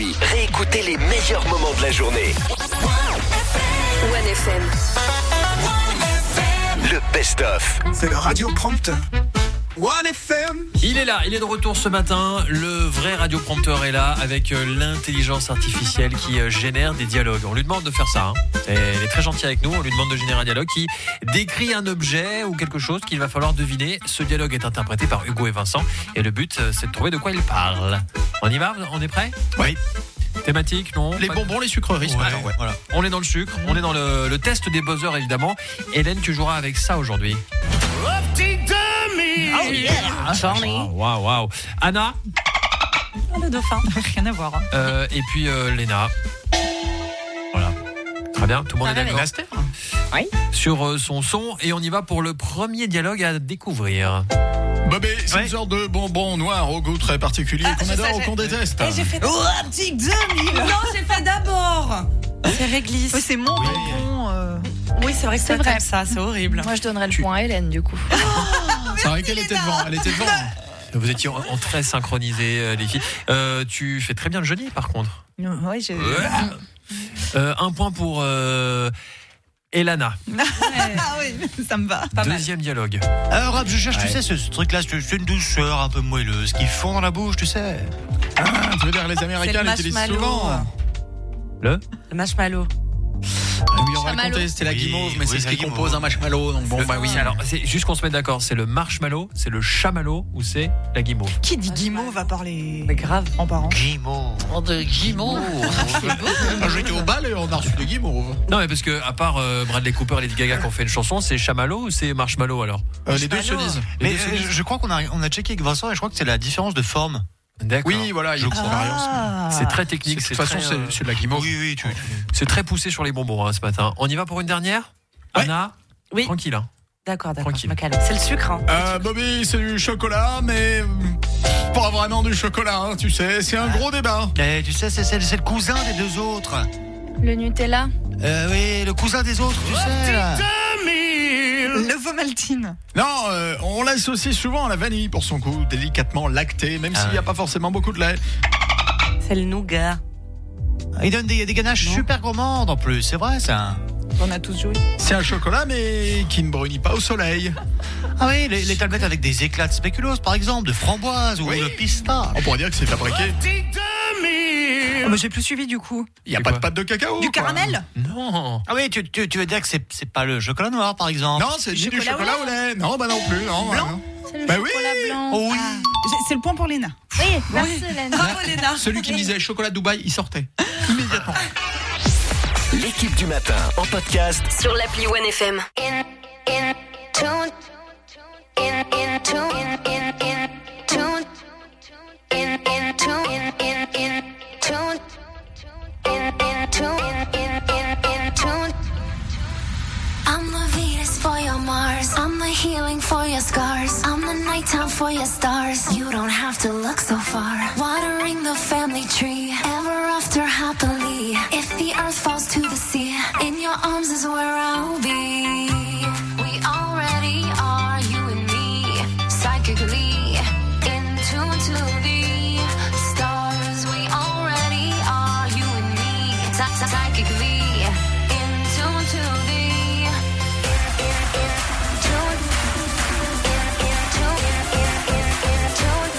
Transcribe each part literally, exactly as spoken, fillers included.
midi, réécoutez les meilleurs moments de la journée. One F M. Le best-of. C'est le radio prompteur. One F M. Il est là, il est de retour ce matin. Le vrai radioprompteur est là avec l'intelligence artificielle qui génère des dialogues. On lui demande de faire ça. Hein. Elle est très gentille avec nous. On lui demande de générer un dialogue qui décrit un objet ou quelque chose qu'il va falloir deviner. Ce dialogue est interprété par Hugo et Vincent. Et le but, c'est de trouver de quoi il parle. On y va? On est prêt? Oui. Thématique, non? Les bonbons, les sucreries. Ouais. Ouais. Voilà. On est dans le sucre. On est dans le, le test des buzzers, évidemment. Hélène, tu joueras avec ça aujourd'hui. Oh yeah, Waouh, waouh, waouh. Anna. Oh, le dauphin, rien à voir. Euh, et puis euh, Léna. Voilà. Très bien, tout le monde Ah, est d'accord. Oui. Sur euh, son son, et on y va pour le premier dialogue à découvrir. Bobé, c'est Ouais. une sorte de bonbon noir au goût très particulier Ah, qu'on je adore sais, ou j'ai- qu'on déteste. Eh, j'ai fait oh, un petit deux mille. Non, j'ai fait d'abord. C'est réglisse. Oui, c'est mon Oui. bonbon. euh. Oui, c'est vrai que C'est c'est vrai. vrai ça, c'est horrible. Moi, je donnerais le Tu- point à Hélène, du coup. C'est vrai qu'elle était devant, elle était devant. Vous étiez en, en très synchronisés, euh, les filles. Euh, tu fais très bien le jeudi, par contre. Oui, j'ai. Euh, un point pour euh, Elana. Ah oui, ça me va. Pas mal. Deuxième dialogue. Alors, Rap, je cherche, Ouais. tu sais, ce, ce truc-là, c'est c'est une douceur un peu moelleuse qui fond dans la bouche, tu sais. Ah, tu veux dire, les C'est Américains le l'utilisent marshmallow. souvent. Le Le marshmallow. Ah oui, on va le Chamallow. compter, c'était la Oui, guimauve, mais oui, c'est ce la qui guimauve. compose un marshmallow. Donc bon, Le- bah oui. Alors, c'est juste qu'on se mette d'accord. C'est le marshmallow, c'est le chamallow ou c'est la guimauve? Qui dit guimauve va parler Mais grave. en parent? Guimauve. Oh, de Guimauve. Ah, J'étais au bal et on a reçu des guimauves. Non, mais parce que à part euh, Bradley Cooper et Lady Gaga qui ont fait une chanson, c'est chamallow ou c'est marshmallow alors? Euh, les deux se Marshmallow. disent. Les Mais deux se euh, disent. je crois qu'on a, on a checké avec Vincent et je crois que c'est la différence de forme. D'accord. Oui, voilà, il y a une Je petite crois. variance. Ah. C'est très De technique. toute C'est façon, très, c'est euh, c'est de la guimauve. Oui, oui, tu, tu- c'est très poussé sur les bonbons hein, ce matin. On y va pour une dernière? Ouais. Anna. Oui. Tranquille. Hein. D'accord, d'accord, je Tranquille. me calme. C'est le sucre, hein. Euh, Bobby, c'est du chocolat, mais euh, pas vraiment du chocolat, hein, tu sais, c'est un gros débat. Eh, tu sais, c'est c'est- c'est le cousin des deux autres. Le Nutella. Euh, oui, le cousin des autres, tu sais. là. Le Vomaltine. Non, euh, on l'associe souvent à la vanille pour son goût délicatement lacté, même Ah s'il n'y a ouais. pas forcément beaucoup de lait. C'est le nougat. Il donne des, des ganaches Non. super gourmandes en plus, c'est vrai ça. On a tous joué. C'est un chocolat, mais qui ne brunit pas au soleil. Ah oui, les, les tablettes avec des éclats de spéculoos par exemple, de framboise ou Oui. de pistache. On pourrait dire que c'est fabriqué. Oh, mais j'ai plus suivi du coup. Il n'y a C'est pas quoi de pâte de cacao. Du quoi. caramel. Non. Ah oui, tu, tu, tu veux dire que c'est c'est pas le chocolat noir par exemple. Non, c'est ni du chocolat chocolat au lait. Non, bah non plus. Non, Blanc. hein. C'est le Bah chocolat oui. blanc. Oh oui. J'ai- C'est le point pour Léna. Oui, merci Hélène. Bravo Léna. Celui qui me disait chocolat Dubaï, il sortait. Immédiatement. L'équipe du matin en podcast Sur l'appli One F M. in in tune in in tune in in in tune in in tune in in in tune in in tune in in in tune. I'm the Venus for your Mars. I'm the healing for your scars. I'm the nighttime for your stars. You don't have to look so far. Watering the family tree, ever after happily. If the earth falls to the sea, in your arms is where I'll be. We already are, you and me, psychically in tune to the stars. We already are, you and me, psy- psychically in tune to the in in in tune in in tune in in in tune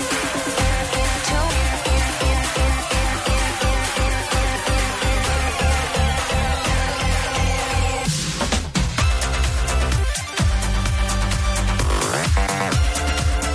in in tune in in in in in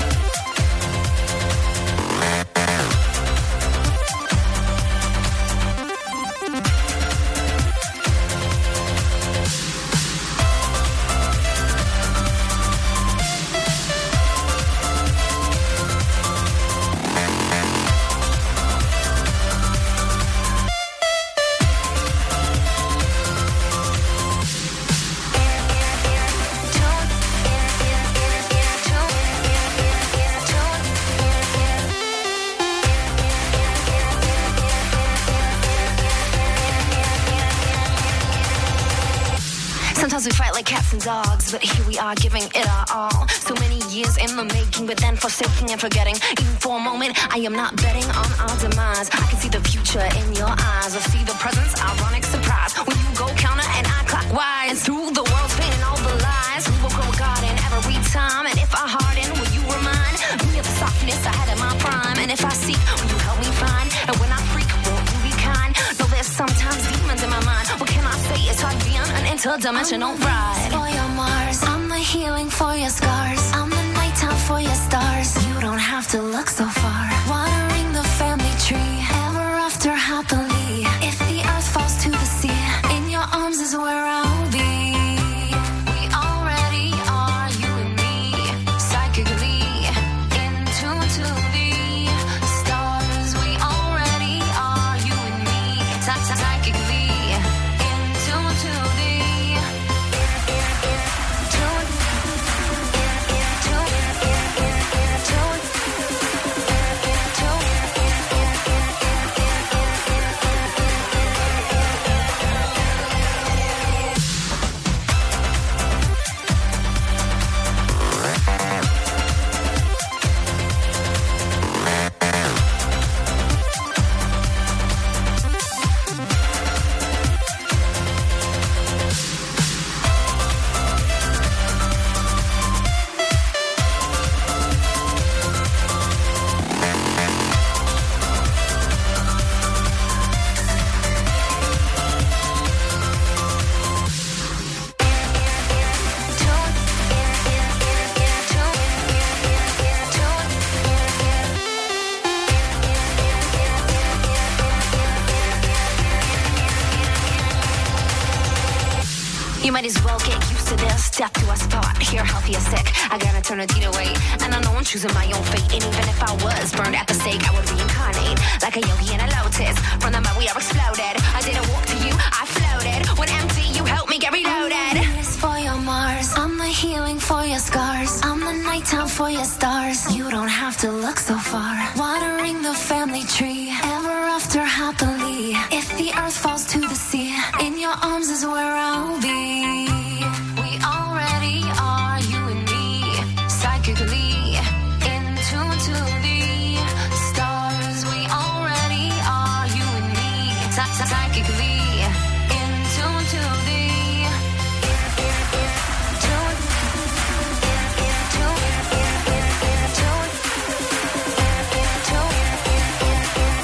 dogs, but here we are giving it our all. So many years in the making, but then forsaking and forgetting. Even for a moment, I am not betting on our demise. I can see the future in your eyes. I see the presence, ironic surprise. When you go counter and I clockwise. Through the world's pain and all the lies, we will grow a garden every time. And if I harden, will you remind me of the softness I had in my prime? And if I seek, will you help me find? And when I freak, won't you be kind? No, there's sometimes demons in my mind. What can I say? It's hard to be on an interdimensional ride. For your Mars, I'm the healing for your scars. I'm the nighttime for your stars. You don't have to look so far. Watering the family tree, ever after happily. If the earth falls to the sea, in your arms is where I'll be. We already are, you and me, psychically in tune to the stars. We already are, you and me, psychically in tune to the in in in tune in in tune in in in tune in in tune in in You might as well get used to this. Death to us part. Here, healthy or sick. I got eternity to wait. And I know I'm choosing my own fate. And even if I was burned at the stake, I would reincarnate. Like a yogi in a lotus. From the mud we are exploded. I didn't walk to you, I floated. When empty, you helped me get reloaded. I'm the for your Mars. I'm the healing for your scars. I'm the nighttime for your stars. You don't have to look so far. Watering the family tree. Ever after happily. If the earth falls to the sea, in your arms is where I'll be. We already are, you and me, psychically in tune to the stars. We already are, you and me, psychically in tune to the in in in tune in in tune in in in tune in in tune in in in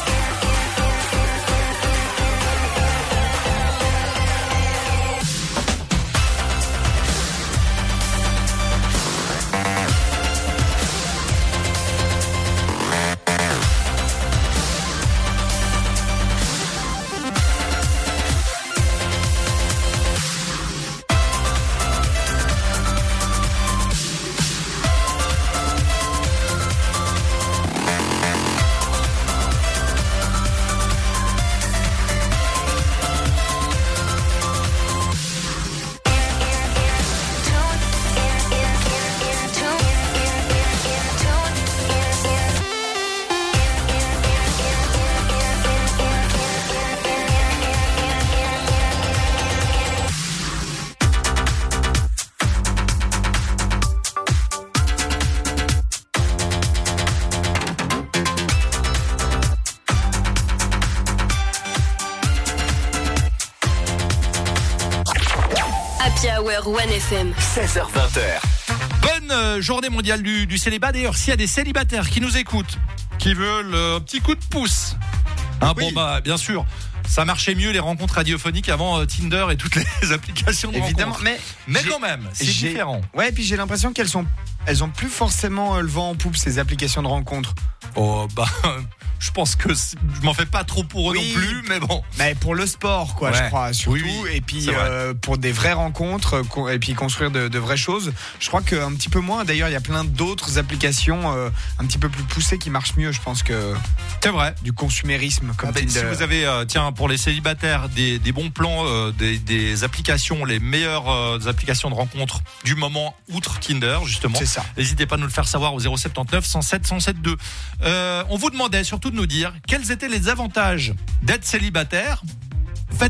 Happy Hour One F M. seize heures vingt. Bonne euh, journée mondiale du, du célibat. D'ailleurs, s'il y a des célibataires qui nous écoutent, qui veulent euh, un petit coup de pouce, hein, oui. Bon bah bien sûr, ça marchait mieux les rencontres radiophoniques avant euh, Tinder et toutes les applications de évidemment, rencontres. mais mais quand même, c'est différent. Ouais, et puis j'ai l'impression qu'elles sont, elles ont plus forcément euh, le vent en poupe ces applications de rencontres. Oh bah. Je pense que je m'en fais pas trop pour eux oui, non plus, mais bon. Mais pour le sport, quoi, ouais. Je crois, surtout. Oui, oui, et puis euh, pour des vraies rencontres, et puis construire de, de vraies choses. Je crois qu'un petit peu moins. D'ailleurs, il y a plein d'autres applications euh, un petit peu plus poussées qui marchent mieux, je pense que. C'est vrai. Du consumérisme, comme ah ben, si vous avez, euh, tiens, pour les célibataires, des, des bons plans, euh, des, des applications, les meilleures euh, applications de rencontres du moment, outre Tinder, justement. C'est ça. N'hésitez pas à nous le faire savoir au zéro sept neuf cent sept cent sept deux. Euh, on vous demandait surtout de nous dire quels étaient les avantages d'être célibataire. Faites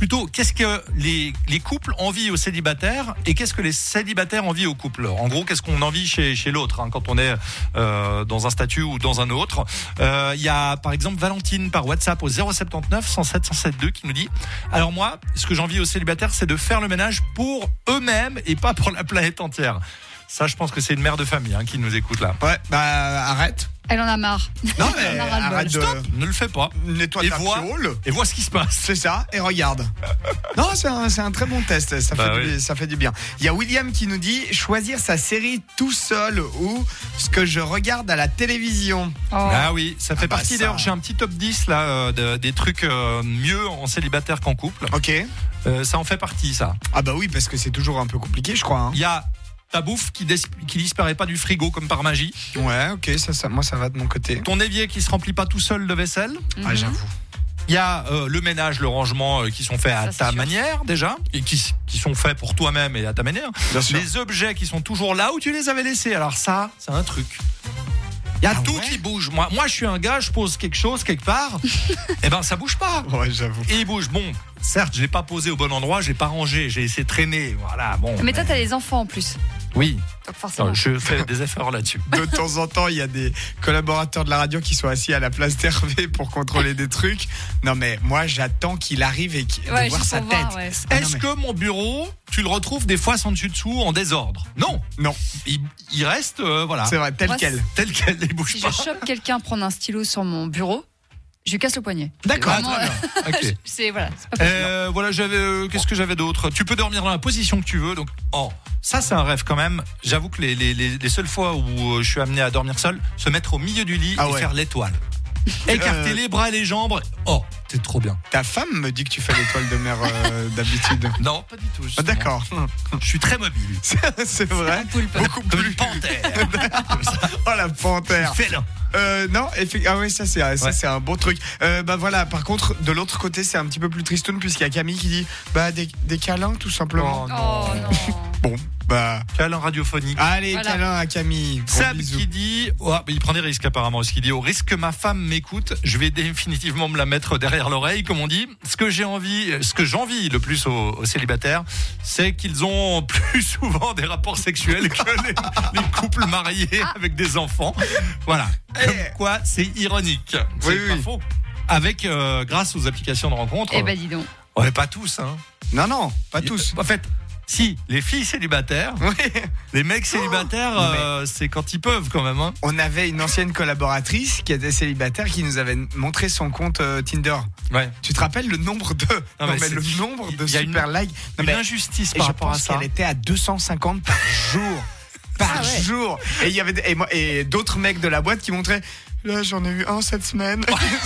plutôt qu'est-ce que les, les couples envient aux célibataires et qu'est-ce que les célibataires envient aux couples. En gros, qu'est-ce qu'on envie chez, chez l'autre hein, quand on est euh, dans un statut ou dans un autre. Il euh, y a par exemple Valentine par WhatsApp au zéro sept neuf cent sept cent soixante-deux qui nous dit « Alors moi, ce que j'envie aux célibataires, c'est de faire le ménage pour eux-mêmes et pas pour la planète entière. » Ça, je pense que c'est une mère de famille hein, qui nous écoute là. Ouais, bah arrête. Elle en a marre. Non mais arrête de... Stop, ne le fais pas. Nettoie et ta vois, piole. et vois ce qui se passe. C'est ça, et regarde. Non, c'est un, c'est un très bon test, ça, bah fait oui. du, ça fait du bien. Il y a William qui nous dit choisir sa série tout seul ou ce que je regarde à la télévision. Oh. Ah oui, ça fait Ah bah partie ça. d'ailleurs, j'ai un petit top dix là, euh, de, des trucs euh, mieux en célibataire qu'en couple. Ok. Euh, ça en fait partie ça. Ah bah oui, parce que c'est toujours un peu compliqué, je crois. Hein. Il y a ta bouffe qui, dis- qui disparaît pas du frigo comme par magie. Ouais, ok, ça, ça, moi ça va de mon côté. Ton évier qui se remplit pas tout seul de vaisselle. Mhm. Ah, j'avoue. Il y a euh, le ménage, le rangement euh, qui sont faits à Ça, c'est ta sûr. manière déjà et qui, qui sont faits pour toi-même et à ta manière. Bien sûr. Les objets qui sont toujours là où tu les avais laissés. Alors ça, c'est un truc. Il y a Ah tout ouais qui bouge. Moi, moi, je suis un gars, je pose quelque chose quelque part. Et ben, ça bouge pas. Ouais, j'avoue. Et il bouge. Bon, certes, je l'ai pas posé au bon endroit, j'ai pas rangé, j'ai essayé de traîner. Voilà, bon. Mais toi, t'as les enfants en plus. Oui, Donc forcément. non, je fais des efforts là-dessus. De temps en temps, il y a des collaborateurs de la radio qui sont assis à la place d'Hervé pour contrôler des trucs. Non, mais moi, j'attends qu'il arrive et qu'il, Ouais, de voir juste sa pour tête. voir, ouais. Ah, non, Est-ce mais- que mon bureau, tu le retrouves des fois sans dessus-dessous en désordre? Non, Non, il, il reste, euh, voilà, c'est vrai, tel Moi, quel. tel quel, il bouge Si pas. je chope quelqu'un prendre un stylo sur mon bureau, je lui casse le poignet. D'accord. Vraiment, Ah, très bien. Ok. c'est voilà, c'est pas possible. Euh, voilà, j'avais. euh, qu'est-ce que j'avais d'autre? Tu peux dormir dans la position que tu veux. Donc, oh, ça c'est un rêve quand même. J'avoue que les, les, les, les seules fois où euh, je suis amené à dormir seul, se mettre au milieu du lit Ah et ouais. faire l'étoile. Écarter Euh. les bras et les jambes. Oh, c'est trop bien. Ta femme me dit que tu fais l'étoile de mer euh, d'habitude. Non, pas du tout. Ah, justement. d'accord. Je suis très mobile. C'est vrai. Beaucoup Comme plus. une panthère. Comme ça. Oh la panthère. Fais-le. Euh, non, effe- ah oui, ça c'est ça Ouais. c'est un bon truc. Euh, bah voilà, par contre, de l'autre côté, c'est un petit peu plus tristoun puisqu'il y a Camille qui dit bah des, des câlins tout simplement. Oh non. Oh non. Bon, bah Câlin radiophonique. allez, Voilà. câlin à Camille. Gros Seb bisous. qui dit, oh, bah, il prend des risques apparemment, ce qu'il dit, au risque que ma femme m'écoute, je vais définitivement me la mettre derrière l'oreille, comme on dit. Ce que j'ai envie, ce que j'envie le plus aux, aux célibataires, c'est qu'ils ont plus souvent des rapports sexuels que les, les couples mariés avec des enfants. Voilà. Comme quoi, c'est ironique. C'est Oui, pas oui. faux. Avec, euh, grâce aux applications de rencontres. Eh ben dis donc. On n'est pas tous, hein. Non, non, pas tous. En fait, si, les filles célibataires, Oui. les mecs célibataires, Oh, mais- euh, c'est quand ils peuvent quand même, hein. On avait une ancienne collaboratrice qui était célibataire qui nous avait montré son compte euh, Tinder. Ouais. Tu te rappelles le nombre de Non, non, mais mais c'est- le nombre de il y a une- super likes. Non, Une mais- injustice et par je rapport à pense ça. qu'elle était à deux cent cinquante par jour. Par Ah ouais. jour. Et il y avait des- et, moi- et d'autres mecs de la boîte qui montraient là j'en ai eu un cette semaine.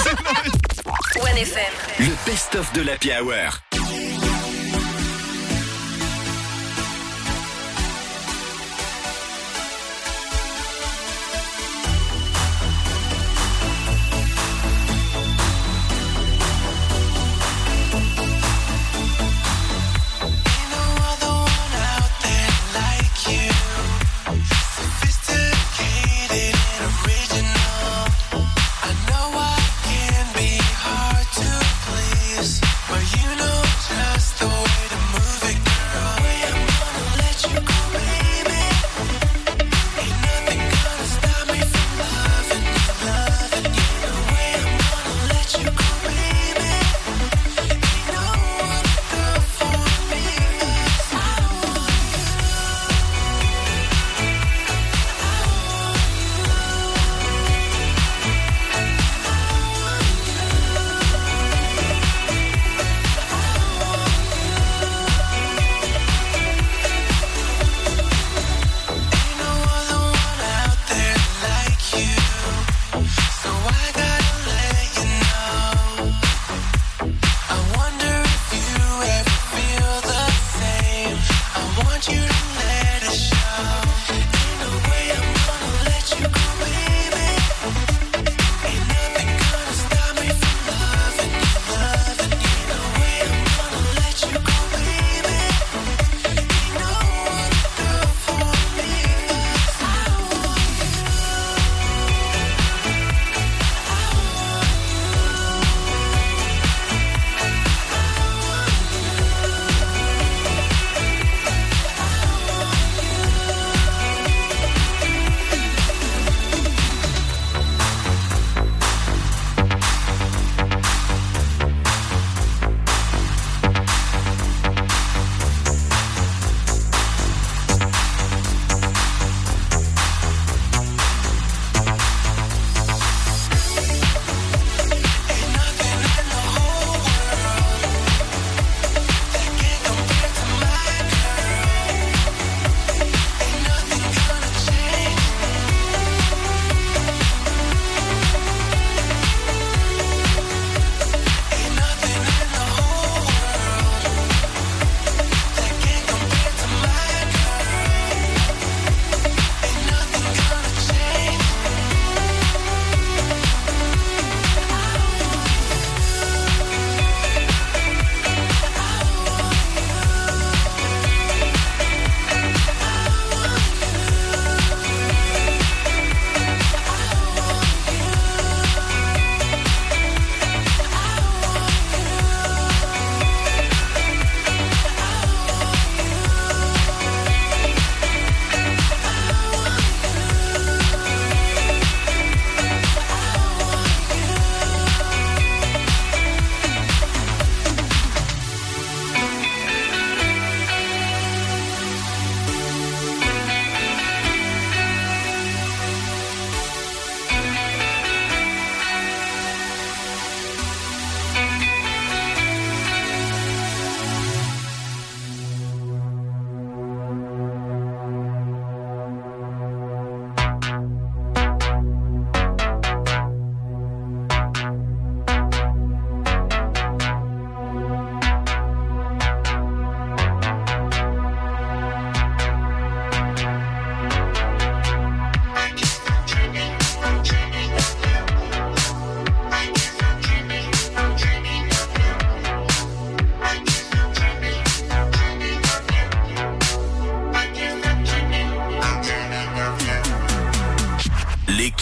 One F M. Le best-of de l'Happy Hour. But you know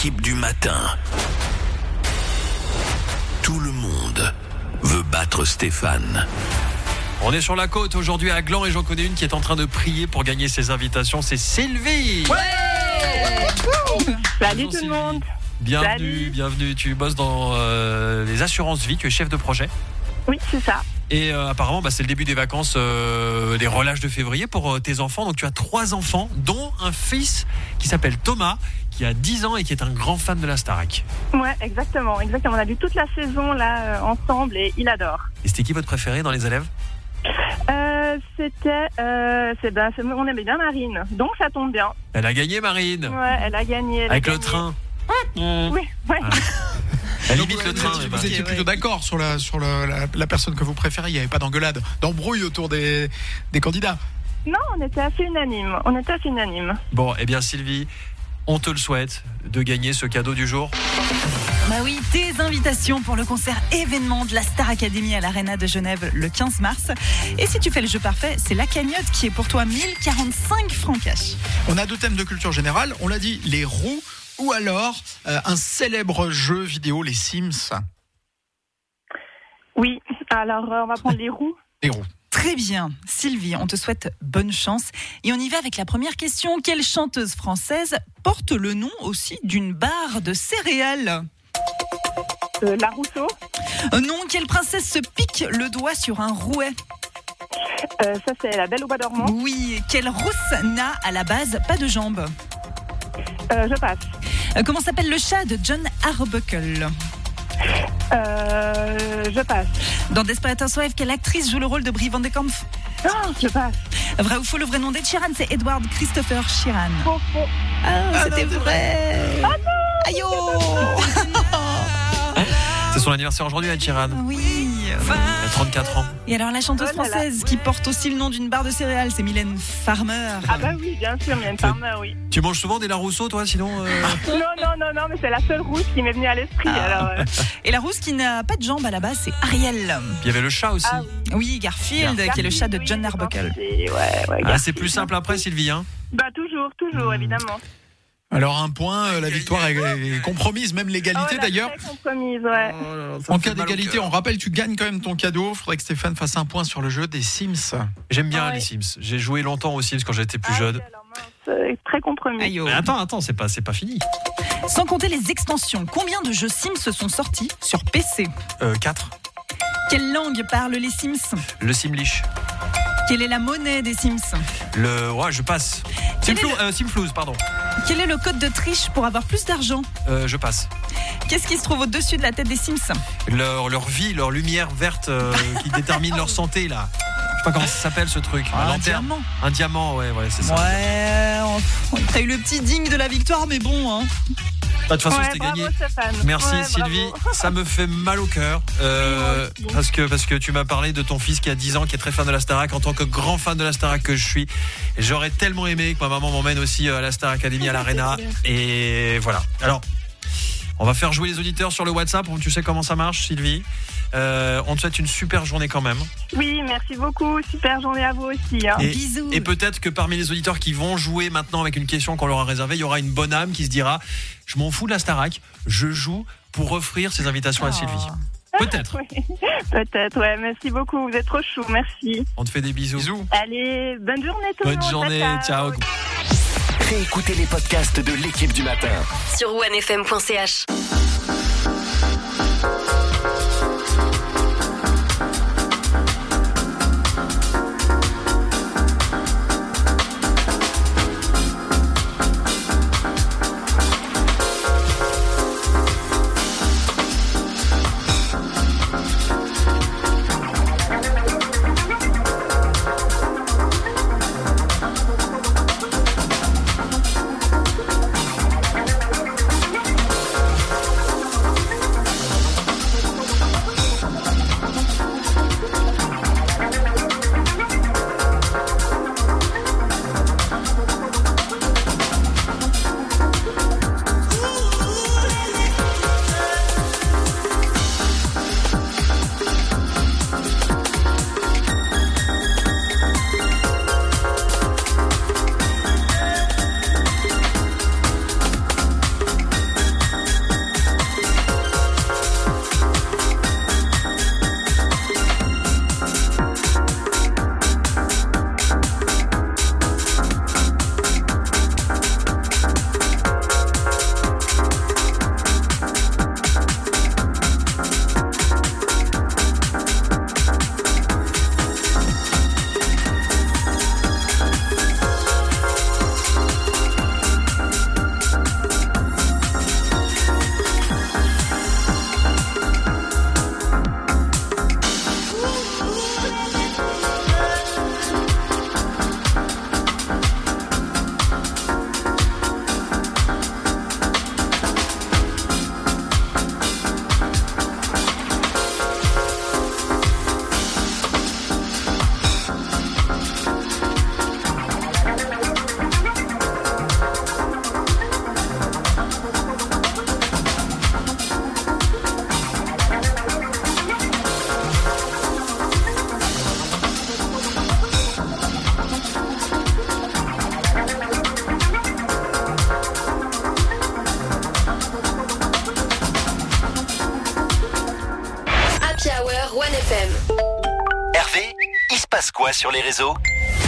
l'équipe du matin. Tout le monde veut battre Stéphane. On est sur la côte aujourd'hui à Gland et j'en connais une qui est en train de prier pour gagner ses invitations. C'est Sylvie. Ouais. Salut tout le monde. Bienvenue, Salut. bienvenue. Tu bosses dans euh, les assurances vie, tu es chef de projet. Oui, c'est ça. Et euh, apparemment, bah, c'est le début des vacances, euh, des relâches de février pour euh, tes enfants. Donc tu as trois enfants, dont un fils qui s'appelle Thomas, qui a dix ans et qui est un grand fan de la Starac. Ouais, exactement, exactement. On a vu toute la saison là euh, ensemble et il adore. Et c'était qui votre préféré dans les élèves ? Euh, c'était, euh, c'est, ben, c'est, on aimait bien Marine, donc ça tombe bien. Elle a gagné, Marine. Ouais, elle a gagné. Elle Avec a le gagné. train. Oui, ouais. Ah. Elle limite le train. Vous, eh vous ben. étiez plutôt d'accord sur, la, sur le, la, la personne que vous préférez. Il n'y avait pas d'engueulade, d'embrouille autour des, des candidats. Non, on était assez unanime. On était assez unanime. Bon, eh bien Sylvie, on te le souhaite de gagner ce cadeau du jour. Bah oui, tes invitations pour le concert événement de la Star Academy à l'Arena de Genève le quinze mars. Et si tu fais le jeu parfait, c'est la cagnotte qui est pour toi mille quarante-cinq francs cash. On a deux thèmes de culture générale. On l'a dit, les roues ou alors euh, un célèbre jeu vidéo, les Sims. Oui, alors euh, on va prendre les roues. Les roues. Très bien. Sylvie, on te souhaite bonne chance. Et on y va avec la première question. Quelle chanteuse française porte le nom aussi d'une barre de céréales ? Euh, la Rousseau. Euh, non, quelle princesse se pique le doigt sur un rouet ? Euh, ça, c'est la Belle au bois dormant. Oui, quelle rousse n'a à la base pas de jambes ? Euh, je passe. Euh, comment s'appelle le chat de John Arbuckle ? Euh, je passe. Dans Desperate Housewives, quelle actrice joue le rôle de Brie Van de Kampf ? Oh, je passe. Vrai ou faux, le vrai nom d'Ed Sheeran, c'est Edward Christopher Sheeran. Faux, faux. Ah, c'était non, vrai. Ah non. Aïe oh. C'est son anniversaire aujourd'hui, Ed Sheeran. Oui. Elle a trente-quatre ans. Et alors la chanteuse Oh là là, française ouais. qui porte aussi le nom d'une barre de céréales, c'est Mylène Farmer. Ah bah oui, bien sûr, Mylène Farmer, oui. Tu manges souvent des Larousseau, toi, sinon euh... Non, non, non, non, mais c'est la seule rousse qui m'est venue à l'esprit. Ah. Alors, euh... Et la rousse qui n'a pas de jambes à la base, c'est Ariel. Puis il y avait le chat aussi. Ah oui. Oui, Garfield, qui est le chat de John Arbuckle. Ouais, ouais, Ah, Garfield. c'est plus simple après, Sylvie. Hein. Bah toujours, toujours, évidemment. Alors un point, euh, la victoire est, est compromise, même l'égalité Oh, la d'ailleurs. très compromise, ouais. En cas d'égalité, on rappelle, tu gagnes quand même ton cadeau. Il faudrait que Stéphane fasse un point sur le jeu des Sims. J'aime bien Ouais. les Sims. J'ai joué longtemps aux Sims quand j'étais plus Ah, jeune. oui, alors, mince, euh, très compromis. Aïe oh. Mais attends, attends, c'est pas, c'est pas fini. Sans compter les extensions, combien de jeux Sims se sont sortis sur P C ? Euh, quatre. Quelle langue parlent les Sims ? Le Simlish. Quelle est la monnaie des Sims ? Le. Ouais, je passe. Quel Simflou, est le- euh, Simflouz, pardon. Quel est le code de triche pour avoir plus d'argent ? Euh, je passe. Qu'est-ce qui se trouve au-dessus de la tête des Sims ? Leur, leur vie, leur lumière verte euh, qui détermine leur santé, là. Je sais pas comment ça s'appelle ce truc. Ah, Un un lanterne. diamant. Un diamant, ouais, ouais, c'est ça. Ouais, on- t'as eu le petit digne de la victoire, mais bon, hein. Bah, de toute façon, Ouais, c'était bravo, gagné. Stéphane. Merci Ouais, Sylvie, bravo. ça me fait mal au cœur euh, Oui, moi aussi. parce que parce que tu m'as parlé de ton fils qui a dix ans, qui est très fan de la Starac. En tant que grand fan de la Starac que je suis, j'aurais tellement aimé que ma maman m'emmène aussi à la Star Academy à l'Arena. Et voilà. Alors, on va faire jouer les auditeurs sur le WhatsApp. Tu sais comment ça marche, Sylvie. Euh, on te souhaite une super journée quand même. Oui, merci beaucoup. Super journée à vous aussi. Hein. Et, Bisous. et peut-être que parmi les auditeurs qui vont jouer maintenant avec une question qu'on leur a réservée, il y aura une bonne âme qui se dira « Je m'en fous de la Starac, je joue pour offrir ces invitations à Sylvie. » Peut-être. Oui, peut-être, ouais. Merci beaucoup. Vous êtes trop chou. Merci. On te fait des bisous. Bisous. Allez, bonne journée tout le Bonne monde. journée, ciao. Réécoutez les podcasts de l'équipe du matin. Sur onefm point c h. passe quoi sur les réseaux ?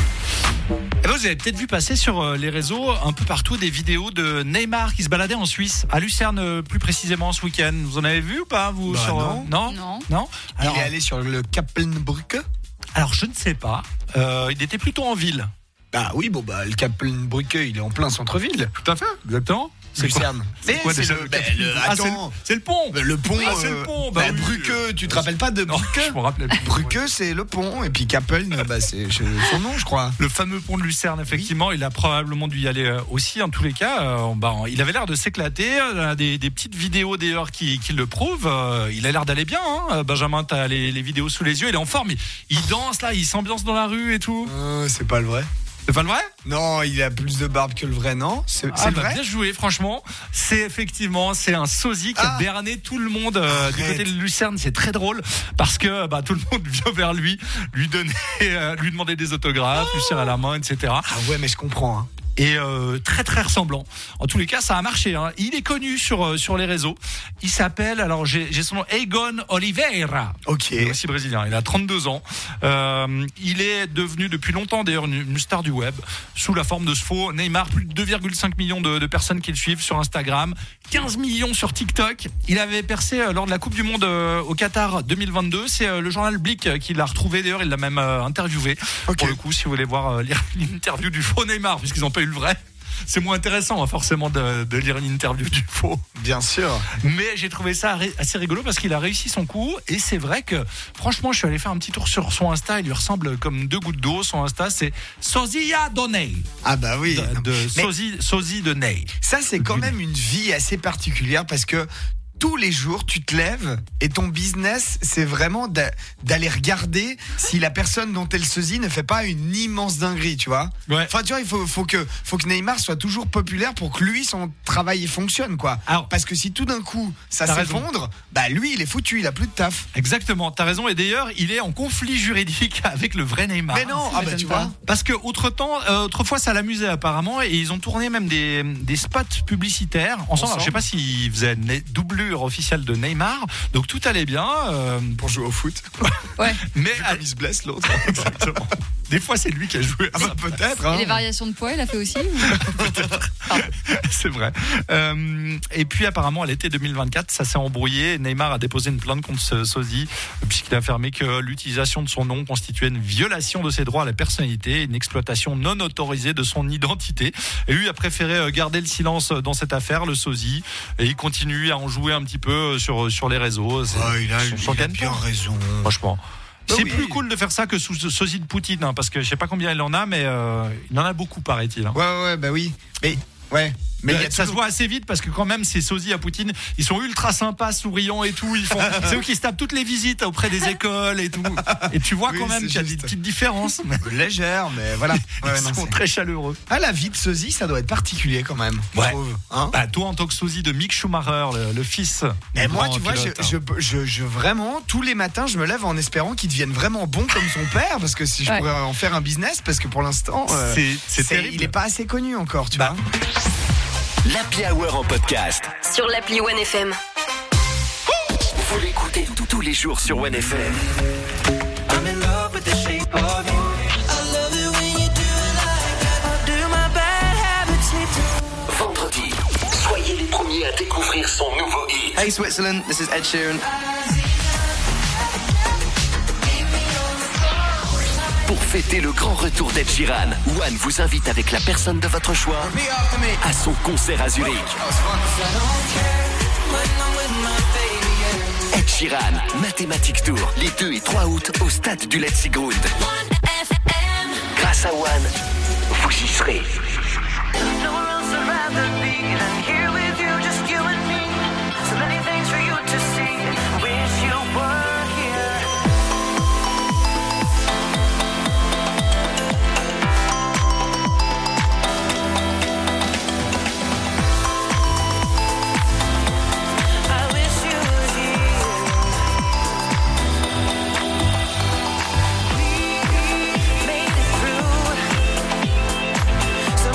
Eh ben, vous avez peut-être vu passer sur euh, les réseaux un peu partout des vidéos de Neymar qui se baladait en Suisse, à Lucerne euh, plus précisément ce week-end. Vous en avez vu ou pas vous Bah, sur, euh, non. non Non. Non alors, Il est allé sur le Kapelnbrücke. alors je ne sais pas. Euh, il était plutôt en ville. Bah oui, bon bah le Kapelnbrücke, il est en plein centre-ville. Tout à fait, exactement. C'est quoi, Lucerne. c'est Mais quoi c'est déjà le, le bah, Kapelnbrücke le- Ah, c'est le- attends. c'est le pont. Bah, le pont. Ah, c'est le pont, bah bah, oui. Brücke, tu te rappelles pas de Non, Brücke? je me rappelais plus. Brücke, c'est le pont. Et puis Kapeln, bah, c'est c'est son nom, je crois. Le fameux pont de Lucerne, effectivement, il a probablement dû y aller euh, aussi. En tous les cas, euh, bah, il avait l'air de s'éclater. Euh, des, des petites vidéos d'ailleurs qui, qui le prouvent. Euh, il a l'air d'aller bien. Hein. Benjamin, t'as les, les vidéos sous les yeux. Il est en forme. Il, il danse là, il s'ambiance dans la rue et tout. Euh, c'est pas le vrai. C'est pas le vrai? Non, il a plus de barbe que le vrai, non? C'est Ah, c'est le bah, vrai? bien joué, franchement. C'est effectivement, c'est un sosie qui Ah. a berné tout le monde euh, du Arrête. côté de Lucerne. C'est très drôle parce que bah, tout le monde vient vers lui, lui donner, euh, lui demander des autographes, lui serrer la main, et cetera. Ah ouais, mais je comprends. Hein. Et euh, très très ressemblant. En tous les cas, ça a marché. Hein. Il est connu sur euh, sur les réseaux. Il s'appelle, alors j'ai j'ai son nom, Egon Oliveira. Ok. Il est aussi brésilien. Il a trente-deux ans. Euh, il est devenu depuis longtemps d'ailleurs une, une star du web sous la forme de ce faux Neymar. Plus de deux virgule cinq millions de, de personnes qui le suivent sur Instagram, quinze millions sur TikTok. Il avait percé euh, lors de la Coupe du Monde euh, au Qatar deux mille vingt-deux. C'est euh, le journal Blick euh, qui l'a retrouvé. D'ailleurs, il l'a même euh, interviewé. Ok. Pour le coup, si vous voulez voir euh, lire l'interview du faux Neymar, puisqu'ils n'ont pas eu le vrai. C'est moins intéressant hein, forcément de, de lire une interview du faux. Bien sûr. Mais j'ai trouvé ça ré- assez rigolo parce qu'il a réussi son coup. Et c'est vrai que franchement, je suis allé faire un petit tour sur son Insta. Il lui ressemble comme deux gouttes d'eau. Son Insta, c'est Sosia Doney. Ah bah oui. De, de Mais Sosie, Sosie de Ney. ça, c'est quand même une vie assez particulière parce que tous les jours, tu te lèves et ton business, c'est vraiment d'a- d'aller regarder si la personne dont elle sosie ne fait pas une immense dinguerie, tu vois. Ouais. Enfin, tu vois, il faut, faut, que, faut que Neymar soit toujours populaire pour que lui, son travail, il fonctionne, quoi. Alors, Parce que si tout d'un coup, ça t'as raison. s'effondre, bah lui, il est foutu, il a plus de taf. Exactement, t'as raison. Et d'ailleurs, il est en conflit juridique avec le vrai Neymar. Mais non, ah bah tu vois. Parce que autre temps, euh, autrefois, ça l'amusait apparemment, et ils ont tourné même des, des spots publicitaires ensemble. Ensemble. Alors, je sais pas s'ils faisaient une doublure officielle de Neymar, donc tout allait bien. euh, Pour jouer au foot. Ouais. mais Comme il se blesse l'autre. exactement. Des fois, c'est lui qui a joué. Ah bah peut-être. Et Hein. les variations de poids, il a fait aussi ou- C'est vrai. Euh, et puis apparemment, à l'été deux mille vingt-quatre, ça s'est embrouillé. Neymar a déposé une plainte contre ce sosie puisqu'il a affirmé que l'utilisation de son nom constituait une violation de ses droits à la personnalité, une exploitation non autorisée de son identité. Et lui a préféré garder le silence dans cette affaire, le sosie, et il continue à en jouer un petit peu sur sur les réseaux. C'est Oh, il a, son- son il a gagne-pain. bien raison. Franchement. Bah C'est oui. plus cool de faire ça que sous ce sosie de Poutine, hein, parce que je sais pas combien il en a, mais euh, il en a beaucoup, paraît-il. Hein. Ouais, ouais, ouais, bah oui. Mais, ouais. Mais il y a ça toujours- se voit assez vite parce que quand même ces sosies à Poutine, ils sont ultra sympas, souriants et tout. Ils font, c'est eux qui se tapent toutes les visites auprès des écoles et tout. Et tu vois Oui, quand même c'est qu'il y a des juste. petites différences. Légère, mais voilà. Ouais, Ils non, sont c'est- très chaleureux. Ah, la vie de sosie, ça doit être particulier quand même. je Ouais. trouve, hein. Bah, toi en tant que sosie de Mick Schumacher, le, le fils. Et du moi, grand tu vois, je, pilote, hein. je, je, je- vraiment, tous les matins, je me lève en espérant qu'il devienne vraiment bon comme son père, parce que si je Ouais. pourrais en faire un business, parce que pour l'instant, euh, C'est- c'est terrible. il est pas assez connu encore, tu Bah. vois. L'Happy Hour en podcast. Sur l'appli One F M. Vous l'écoutez tous- tous les jours sur One F M. Vendredi, soyez les premiers à découvrir son nouveau hit. Hey Switzerland, this is Ed Sheeran. Pour fêter le grand retour d'Ed Sheeran, One vous invite avec la personne de votre choix à son concert à Zurich. Ed Sheeran, Mathématique Tour, les deux et trois août au stade du Letzigrund. Grâce à One, vous y serez. So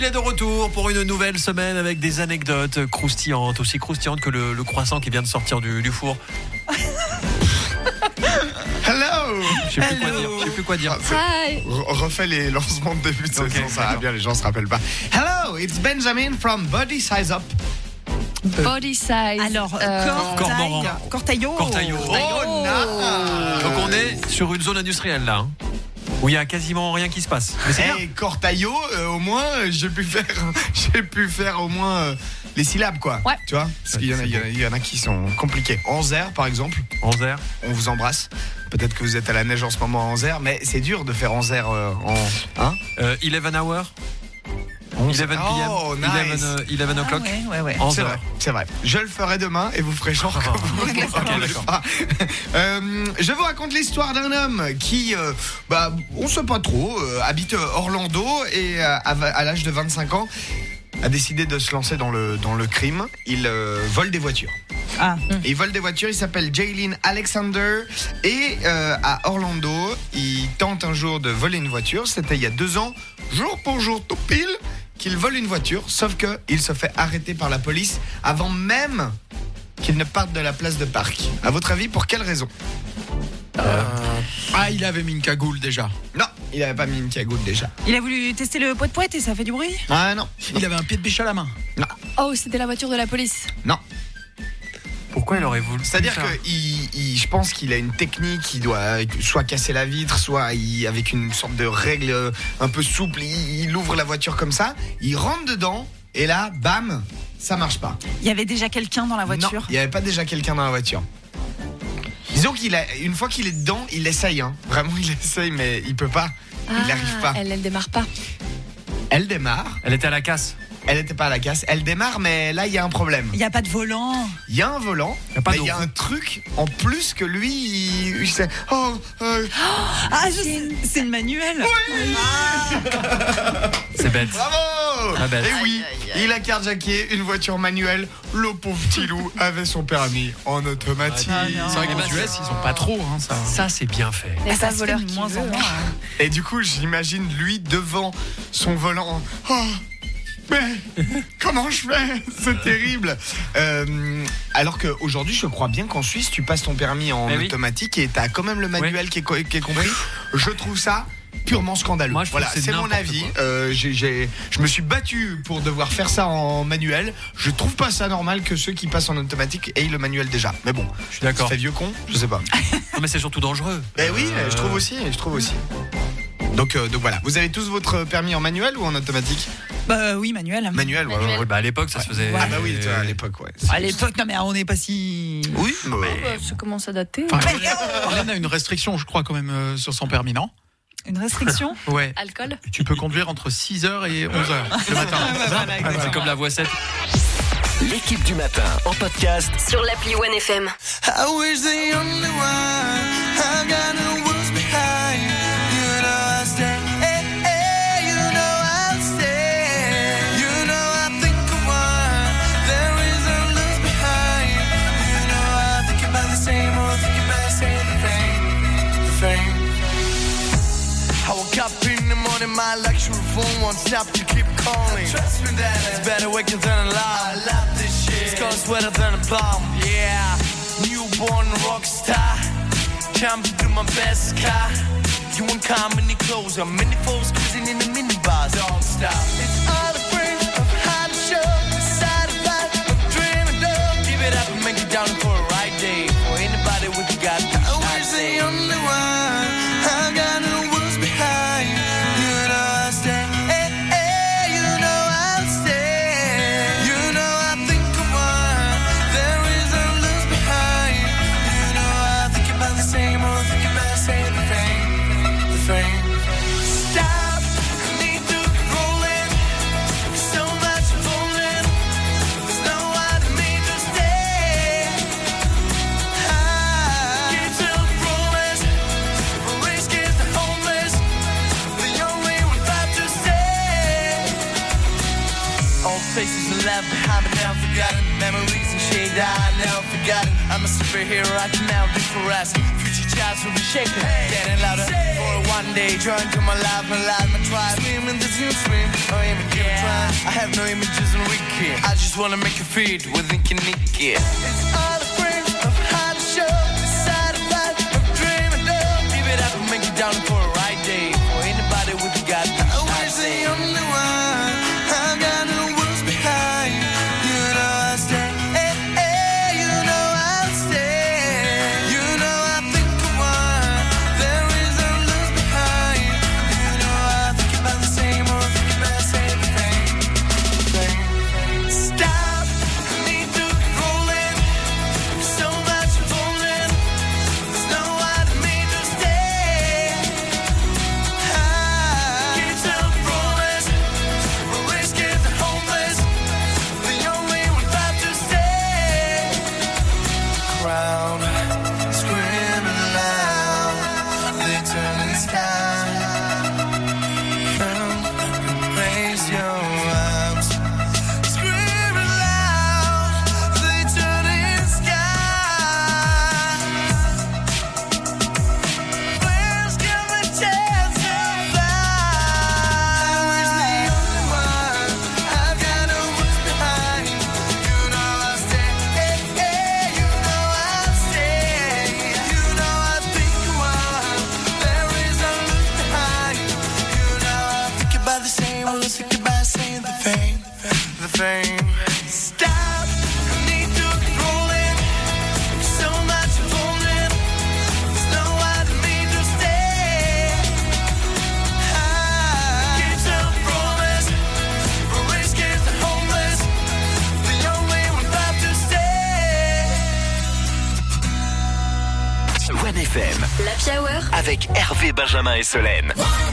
est de retour pour une nouvelle semaine avec des anecdotes croustillantes, aussi croustillantes que le, le croissant qui vient de sortir du, du four. Hello. Je sais plus quoi dire. Je sais plus quoi dire. Hi. Re- refais les lancements de début de saison, Okay, ça va d'accord. bien, les gens se rappellent pas. Hello, it's Benjamin from Body Size Up. Body size. Alors, euh, Cormoran. Cortaille. Cortaillot. Cortaillot. Oh, nice. Donc on est sur une zone industrielle là, hein, où il y a quasiment rien qui se passe. Mais c'est bien. Hey, Cortaillot, euh, au moins, euh, j'ai pu faire, j'ai pu faire au moins euh, les syllabes, quoi. Ouais. Tu vois, parce qu'il y en a, il y en a- il y en a qui sont compliqués. Anzer, par exemple, Anzer. on vous embrasse. Peut-être que vous êtes à la neige en ce moment à Anzer, mais c'est dur de faire Anzer euh, en. Hein Euh, eleven hour. eleven p m. Oh, nice. eleven, euh, eleven Ah, o'clock. ouais, ouais, ouais. onze C'est heures. vrai, c'est vrai. Je le ferai demain et vous ferez genre que vous Ok, ne m'entendez d'accord. pas. Euh, je vous raconte l'histoire d'un homme qui, euh, bah, on sait pas trop, euh, habite Orlando et euh, à, à l'âge de vingt-cinq ans a décidé de se lancer dans le, dans le crime. Il euh, vole des voitures. Ah. Il vole des voitures, il s'appelle Jalen Alexander et euh, à Orlando, il tente un jour de voler une voiture. C'était il y a deux ans, jour pour jour, tout pile, qu'il vole une voiture, sauf que il se fait arrêter par la police avant même qu'il ne parte de la place de parc. À votre avis, pour quelle raison? Euh, Ah, il avait mis une cagoule déjà. Non, il n'avait pas mis une cagoule déjà. Il a voulu tester le poète poète et ça fait du bruit. Ah non. Il avait un pied de biche à la main. Non. Oh, c'était la voiture de la police. Non. Pourquoi il aurait voulu? C'est-à-dire ça que il, il- je pense qu'il a une technique, il doit soit casser la vitre, soit il- avec une sorte de règle euh, un peu souple, il, il ouvre la voiture comme ça, il rentre dedans et là, bam, ça marche pas. Il y avait déjà quelqu'un dans la Non, voiture. il n'y avait pas déjà quelqu'un dans la voiture. Disons qu'il a, une fois qu'il est dedans, il essaye, hein. Vraiment il essaye, mais il peut pas, il Ah, n'arrive pas. Elle, elle démarre pas. Elle démarre, Elle était à la casse. elle n'était pas à la casse, elle démarre, mais là il y a un problème. Il n'y a pas de volant. Il y a un volant, Il y a pas mais de il y a roue. un truc en plus que lui, il, il sait. Oh, euh, Ah, je sais, c'est une manuelle. C'est bête. bravo. Ah, bête. Et oui, il a carjacké une voiture manuelle. Le pauvre petit loup avait son permis en automatique. Ah, non. C'est vrai qu'aux U S, ils ont pas trop. Hein, ça. Ça c'est bien fait. Et Ah, pas ça se fait voleur de qui moins veut, en moins. hein. Et du coup, j'imagine lui devant son volant. Oh, mais comment je fais? C'est terrible. Euh, alors qu'aujourd'hui, je crois bien qu'en Suisse, tu passes ton permis en Eh oui. automatique et t'as quand même le manuel qui, est, co- qui est compris. Je trouve ça purement scandaleux. Moi, je trouve voilà, que c'est c'est mon n'importe avis. quoi. Euh, j'ai, j'ai- je me suis battu pour devoir faire ça en manuel. Je trouve pas ça normal que ceux qui passent en automatique aient le manuel déjà. Mais bon, Je suis d'accord. ça fait vieux con, je sais pas. Non, mais c'est surtout dangereux. Eh oui, Euh, je trouve aussi, je trouve aussi. Donc, euh, donc voilà, vous avez tous votre permis en manuel ou en automatique? Bah oui, manuel. Manuel, ouais, ouais, Ouais, ouais. bah à l'époque ça se faisait. Ah bah oui, tu vois, à l'époque, ouais. À l'époque, non mais on n'est pas si. Oui, Oh, bah, ça commence à dater. Enfin, Hélène a une restriction, je crois, quand même, euh, sur son permis, non? Une restriction. Ouais. Alcool. Tu peux conduire entre six heures et onze heures le matin. C'est comme la voix sept. L'équipe du matin en podcast. Sur l'appli One F M. I wish the only one I got no words behind. You know I stay, hey, hey, you know I stay. You know I think of one. There is a lose behind. You know I think about the same or think about the same thing, the thing. I woke up in the morning, my luxury phone won't stop to keep calling. Trust me that it's better waking than alive. I love this shit. It's gonna sweater than a bomb. Yeah, newborn rock star. Jumping through my best car. You won't come any closer. Many folks cruising in the minibus. Don't stop. It's all the friends of how to show. Side of life, I'm dreaming of. Give it up and make it down for a right day. For anybody with you got the I wish the only one. I got no words behind. You know I stay. Hey, hey, you know I stay. You know I think of one. There is a lose behind. You know I think about the same or think about the same thing. The thing. Stop. I need to roll in. Old faces are left behind but never forgotten. Memories and shade I never forgotten. I'm a superhero, I can now be fluorescent. Future child will be shaking, getting louder. For one day, join to my life, my life, my tribe. Swim in this new stream, or even give a try. I have no images in wiki. I just wanna make you feed with ink and Nicky. It's all a frame of how to show. Decide about of dreaming of. Give it up and make it down for a right day. For anybody with a God, I wish the only one. I've got no words behind. You know I stay. Hey, hey, you know I'll stay. You know I think of one. There is no lose behind. You know I think about the same or think about the same thing. thing. Stop. I need to roll in. So much falling. There's no one me to stay. I keep some promise. Risk it, the homeless. The only one left to stay. Crowd screaming loud. They turn the sky. Raise your arms. Screaming loud. They turn the sky. Please give me a chance to fly. I wish the only one. I've got no words behind. You know I'll stay. Hey, hey, you know I'll stay. You know I think you are. There is no look behind. You know I think about the same. I think about saying the fame, the fame. Stop. I need to roll in. So much falling. There's no one me to stay. I keep some promise. Risk it, the homeless. The only one left to stay. One F M L'Happy Hour avec Hervé, Benjamin et Solène.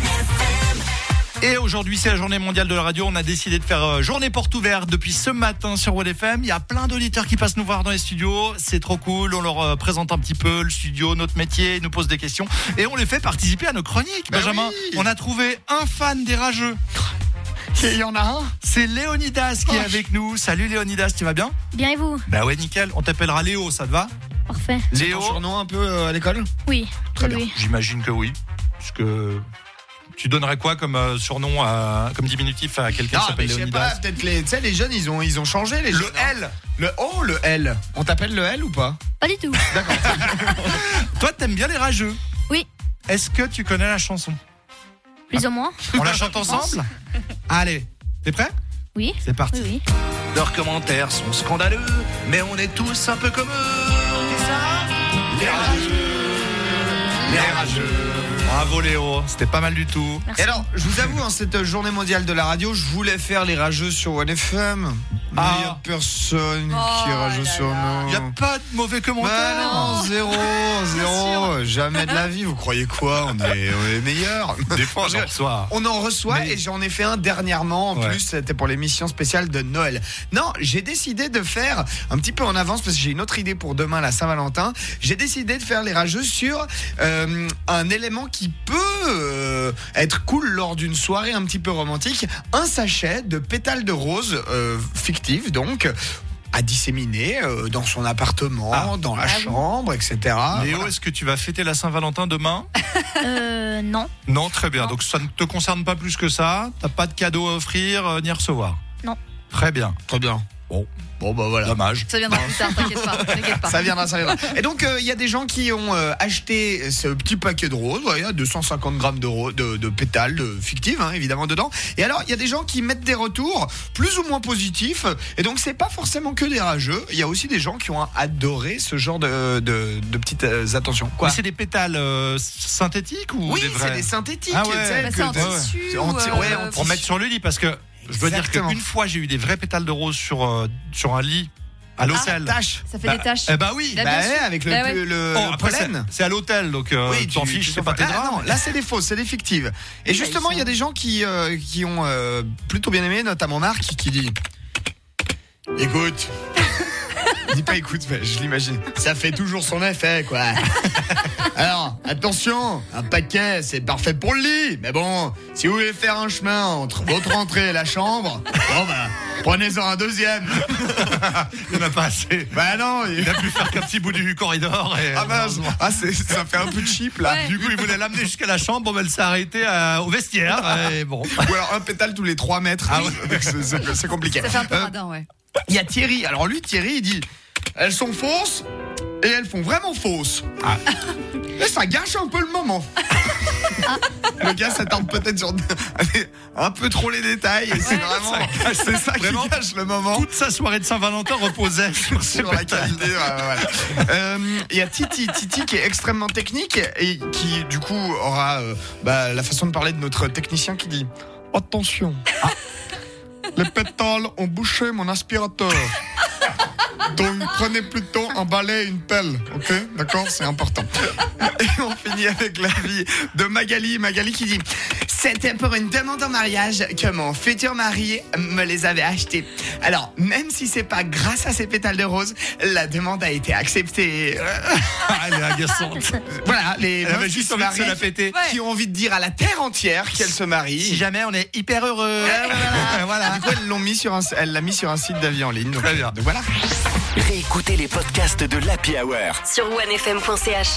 Et aujourd'hui, c'est la journée mondiale de la radio. On a décidé de faire euh, journée porte ouverte depuis ce matin sur One F M. Il y a plein d'auditeurs qui passent nous voir dans les studios. C'est trop cool. On leur euh, présente un petit peu le studio, notre métier, ils nous posent des questions. Et on les fait participer à nos chroniques. Bah Benjamin, oui. on a trouvé un fan des rageux. Il y en a un. C'est Léonidas qui est avec nous. Salut Léonidas, tu vas bien? Bien et vous? Bah ouais, nickel. On t'appellera Léo, ça te va? Parfait. C'est Léo, ton surnom un peu euh, à l'école? Oui. très oui, bien. oui. J'imagine que oui. Parce que tu donnerais quoi comme euh, surnom, à, comme diminutif à quelqu'un qui Ah, mais s'appelle je sais Léonidas? pas, peut-être les, tu sais, les jeunes, ils ont, ils ont changé, les Le jeunes, hein. L. Le Oh, le L. On t'appelle le L ou pas? Pas du tout. D'accord. Toi, t'aimes bien les rageux? Oui. Est-ce que tu connais la chanson? Plus ou moins. On la chante ensemble? Allez, t'es prêt? Oui. C'est parti. Oui, oui. Leurs commentaires sont scandaleux, mais on est tous un peu comme eux. C'est ça? Les rageux. Les rageux. Bravo Léo, c'était pas mal du tout. Merci. Et alors, je vous avoue, en cette journée mondiale de la radio, je voulais faire les rageux sur One F M. Mais il Ah. n'y a personne Oh qui est rageux là sur là. nous. Il n'y a pas de mauvais Bah commentaires. non, zéro, zéro, jamais de la vie. Vous croyez quoi? On est, on est meilleurs. Des fois, on en reçoit. On en reçoit Mais- et j'en ai fait un dernièrement. En Ouais. plus, c'était pour l'émission spéciale de Noël. Non, j'ai décidé de faire un petit peu en avance parce que j'ai une autre idée pour demain, la Saint-Valentin. J'ai décidé de faire les rageux sur euh, un élément qui peut euh, être cool lors d'une soirée un petit peu romantique. Un sachet de pétales de rose euh, fictifs, donc à disséminer euh, dans son appartement, Ah. dans la Ah oui. chambre, et cetera. Léo, Voilà. est-ce que tu vas fêter la Saint-Valentin demain? Euh, non. Non, très bien. Donc ça ne te concerne pas plus que ça. T'as pas de cadeau à offrir euh, ni à recevoir. Non. Très bien. Très bien. Bon, Bon, bah voilà. dommage. Ça viendra plus tard, t'inquiète pas. T'inquiète pas. Ça viendra, ça viendra. Et donc, il euh, y a des gens qui ont euh, acheté ce petit paquet de roses, ouais, deux cent cinquante grammes de, ro- de, de pétales de fictives, hein, évidemment, dedans. Et alors, il y a des gens qui mettent des retours plus ou moins positifs. Et donc, c'est pas forcément que des rageux. Il y a aussi des gens qui ont adoré ce genre de, de, de petites euh, attentions. Quoi. Mais c'est des pétales euh, synthétiques ou Oui, des vrais? c'est des synthétiques. Ah tu ouais. sais, Bah, que- c'est en ouais, ouais. tissu. C'est en ti- ou, ouais, euh, en Pour mettre sur le lit, parce que je dois Exactement. dire qu'une fois j'ai eu des vrais pétales de rose sur, euh, sur un lit à l'hôtel. Tâche. Ça fait Bah, des taches. Eh bah oui. Bah, Bah bien ouais, sûr. avec le, Bah ouais. le, le Oh, après, c'est, pollen. c'est à l'hôtel, donc euh, Oui, tu t'en fiches, c'est pas tes Ah, draps. non, là c'est des fausses, c'est des fictives. Et bah, justement, ils il y a des gens qui, euh, qui ont euh, plutôt bien aimé, notamment Marc, qui dit écoute. Il dit pas écoute, mais je l'imagine. Ça fait toujours son effet, quoi. Alors, attention, un paquet, c'est parfait pour le lit. Mais bon, si vous voulez faire un chemin entre votre entrée et la chambre, bon bah, Prenez-en un deuxième. Il n'a pas assez. Bah non. Il a pu faire qu'un petit bout du corridor. Et ah bah, ah, c'est, ça fait un peu cheap là. Ouais. Du coup, il voulait l'amener jusqu'à la chambre. Bon, ben, elle s'est arrêtée à- au vestiaire. Et bon. Ou alors un pétale tous les trois mètres. Ah ouais. c'est, c'est- c'est compliqué. Ça fait un peu Euh, radin, ouais. Il y a Thierry. Alors lui, Thierry, il dit elles sont fausses et elles font vraiment fausses. Ah. Et ça gâche un peu le moment. Le gars s'attarde peut-être sur un peu trop les détails. Et c'est vraiment, c'est ça Vraiment, qui gâche le moment. Toute sa soirée de Saint-Valentin reposait sur, Sur la qualité. ouais, ouais. Euh, Il y a Titi, Titi qui est extrêmement technique et qui du coup aura euh, bah, la façon de parler de notre technicien qui dit attention. Ah. Les pétales ont bouché mon aspirateur. Donc prenez plutôt un balai et une pelle, ok? D'accord? C'est important. Et on finit avec l'avis de Magali. Magali qui dit c'était pour une demande en mariage que mon futur mari me les avait achetés. Alors, même si c'est pas grâce à ces pétales de rose, la demande a été acceptée. Elle est agaçante. Voilà, les Elle avait meufs qui juste se envie de se marient, la péter. qui ont envie de dire à la terre entière qu'elles se marient. Si jamais on est hyper heureux. Voilà. Voilà. Du coup, elles l'ont mis sur un, elle l'a mis sur un site d'avis en ligne. Donc, Très bien. donc voilà. Réécoutez les podcasts de l'Happy Hour sur one f m point c h.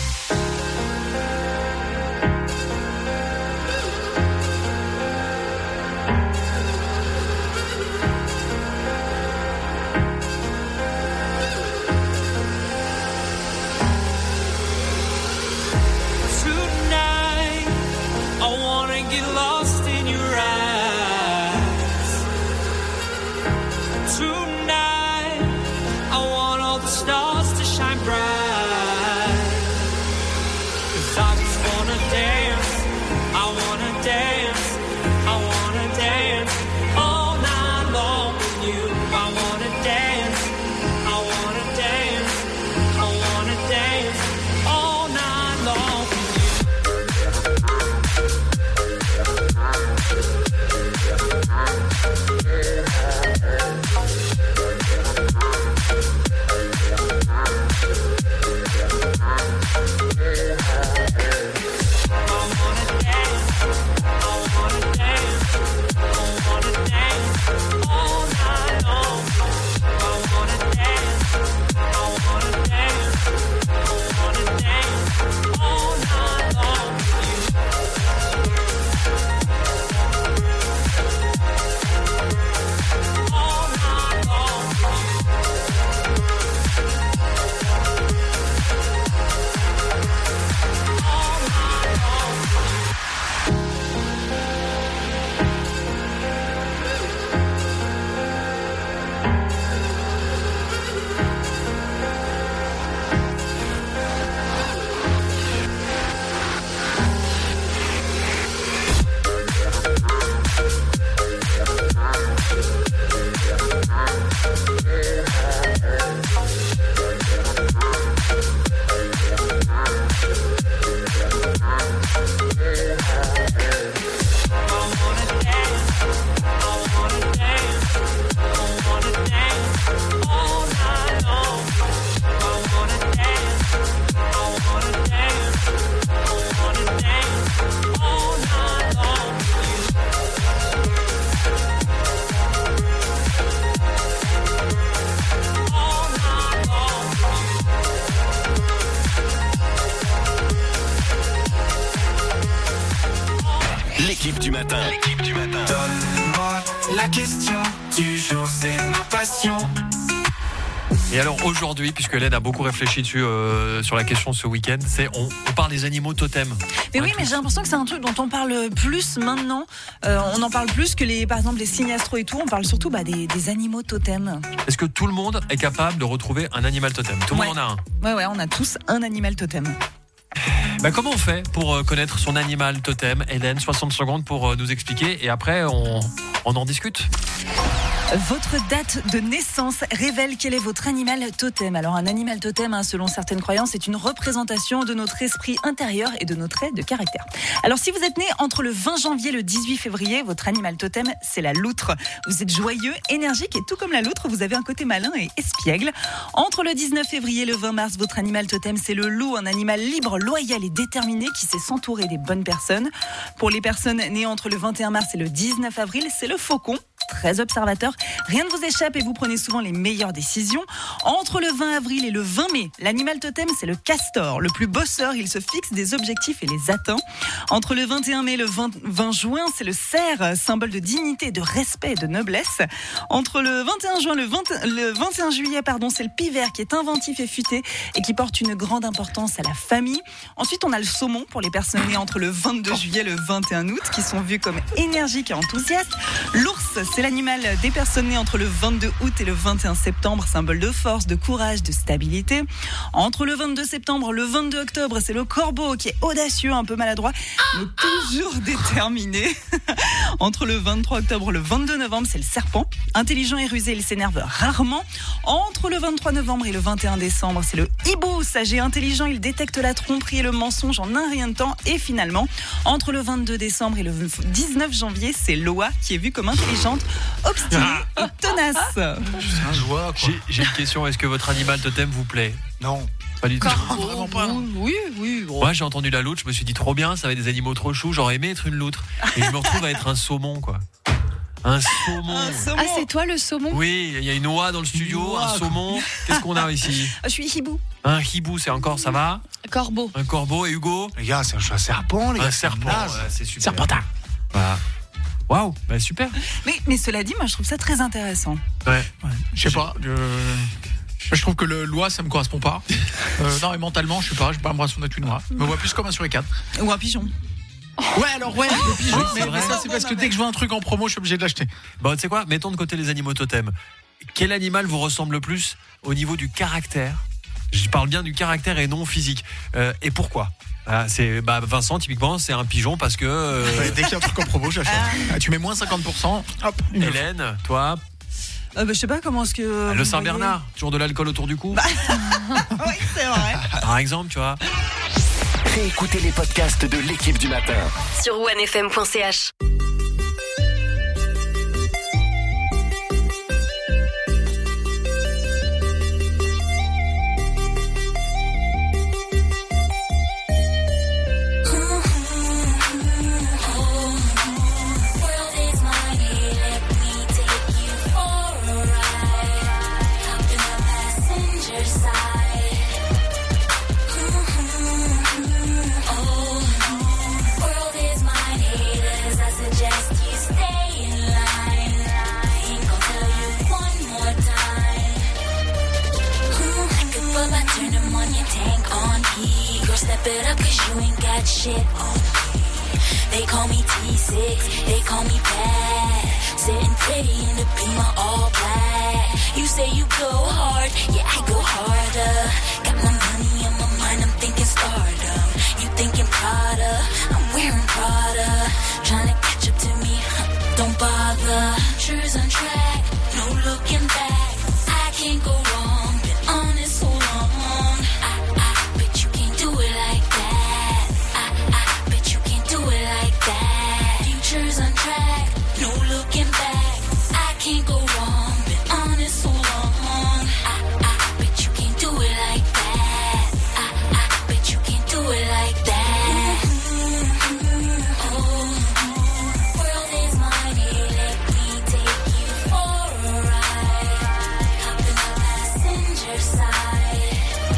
Tonight, I wanna get lost in your eyes. Tonight, I want all the stars to shine bright. 'Cause I just wanna dance, I wanna dance, I wanna dance all night long with you. I wanna dance, I wanna dance, I wanna dance all night long with you. L'équipe du matin. L'équipe du matin. Donne-moi la question du jour, c'est ma passion. Et alors aujourd'hui, puisque Hélène a beaucoup réfléchi dessus euh, sur la question ce week-end, c'est on, on parle des animaux totems. Mais Ouais, oui, mais tous. j'ai l'impression que c'est un truc dont on parle plus maintenant. Euh, on en parle plus que les, par exemple, les signes astro et tout. On parle surtout bah, des, des animaux totems. Est-ce que tout le monde est capable de retrouver un animal totem? Tout le Ouais. monde en a un. Ouais, ouais, on a tous un animal totem. Bah, comment on fait pour euh, connaître son animal totem? Hélène, soixante secondes pour euh, nous expliquer et après on, on en discute. Votre date de naissance révèle quel est votre animal totem. Alors un animal totem, hein, selon certaines croyances, est une représentation de notre esprit intérieur et de nos traits de caractère. Alors si vous êtes né entre le vingt janvier et le dix-huit février, votre animal totem, c'est la loutre. Vous êtes joyeux, énergique et tout comme la loutre, vous avez un côté malin et espiègle. Entre le dix-neuf février et le vingt mars, votre animal totem, c'est le loup, un animal libre, loyal et déterminé qui sait s'entourer des bonnes personnes. Pour les personnes nées entre le vingt et un mars et le dix-neuf avril, c'est le faucon, très observateur. Rien ne vous échappe et vous prenez souvent les meilleures décisions. Entre le vingt avril et le vingt mai, l'animal totem, c'est le castor. Le plus bosseur, il se fixe des objectifs et les atteint. Entre le vingt et un mai et le vingt juin, c'est le cerf, symbole de dignité, de respect et de noblesse. Entre le vingt et un juin, le, vingt, le vingt et un juillet, pardon, c'est le pivert qui est inventif et futé et qui porte une grande importance à la famille. Ensuite, on a le saumon pour les personnes nées entre le vingt-deux juillet et le vingt et un août, qui sont vus comme énergiques et enthousiastes. L'ours, c'est l'animal des personnes nées entre le vingt-deux août et le vingt et un septembre, symbole de force, de courage, de stabilité. Entre le vingt-deux septembre et le vingt-deux octobre, c'est le corbeau qui est audacieux, un peu maladroit, mais toujours déterminé. Entre le vingt-trois octobre et le vingt-deux novembre, c'est le serpent. Intelligent et rusé, il s'énerve rarement. Entre le vingt-trois novembre et le vingt et un décembre, c'est le hibou. Sage et intelligent, il détecte la tromperie et le mensonge en un rien de temps. Et finalement, entre le vingt-deux décembre et le dix-neuf janvier, c'est l'oie qui est vue comme intelligente, obstinée et tenace. C'est un joie, quoi. J'ai, j'ai une question, est-ce que votre animal totem vous plaît? Non. Pas du tout. Vraiment pas. Oui, oui. Bon. Moi, j'ai entendu la loutre, je me suis dit trop bien, ça va être des animaux trop choux, j'aurais aimé être une loutre. Et je me retrouve à être un saumon, quoi. Un saumon. Un saumon. Ah, c'est toi le saumon? Oui, il y a une oie dans le studio, un saumon. Qu'est-ce qu'on a ici? Je suis hibou. Un hibou, c'est encore, ça va? Corbeau. Un corbeau. Et Hugo? Les gars, c'est un serpent, les gars. Un serpent, naze. ouais, c'est super. Serpentin. Voilà. Waouh, bah super. Mais, mais cela dit, moi, je trouve ça très intéressant. Ouais. Ouais. Je sais pas. Je... je trouve que le l'oie, ça me correspond pas. Euh, non, et mentalement, je sais pas. J'ai pas l'impression d'être une oie. Je me vois plus comme un suricate. Ou un pigeon. Ouais, alors ouais, le pigeon. Oh, mais, c'est mais vrai. ça, c'est parce que dès que je vois un truc en promo, je suis obligé de l'acheter. Bon, tu sais quoi? Mettons de côté les animaux totems. Quel animal vous ressemble le plus au niveau du caractère? Je parle bien du caractère et non physique. Euh, et pourquoi? Ah, c'est bah Vincent typiquement c'est un pigeon parce que euh... ouais, dès qu'il y a un truc en promo j'achète. Ah, tu mets moins cinquante pour cent. Hop. Hélène, toi euh, bah, je sais pas comment est-ce que ah, le Saint-Bernard, toujours de l'alcool autour du cou. Bah... oui c'est vrai. Par exemple tu vois. Réécoutez les podcasts de l'équipe du matin sur one f m point c h. Step it up cause you ain't got shit on me. They call me T six, they call me bad. Sitting pretty in the Beamer all black. You say you go hard, yeah I go harder. Got my money on my mind, I'm thinking stardom. You thinking Prada, I'm wearing Prada. Trying to catch up to me, huh, don't bother. Shoes on track, no looking back. I can't go wrong, been on it so long. I, I bet you can't do it like that. I, I bet you can't do it like that. Future's on track, no looking back. I can't go wrong, been on it so long. I, I bet you can't do it like that. I, I bet you can't do it like that. Oh, world is mine, let me take you for a ride. Hop in the passenger side.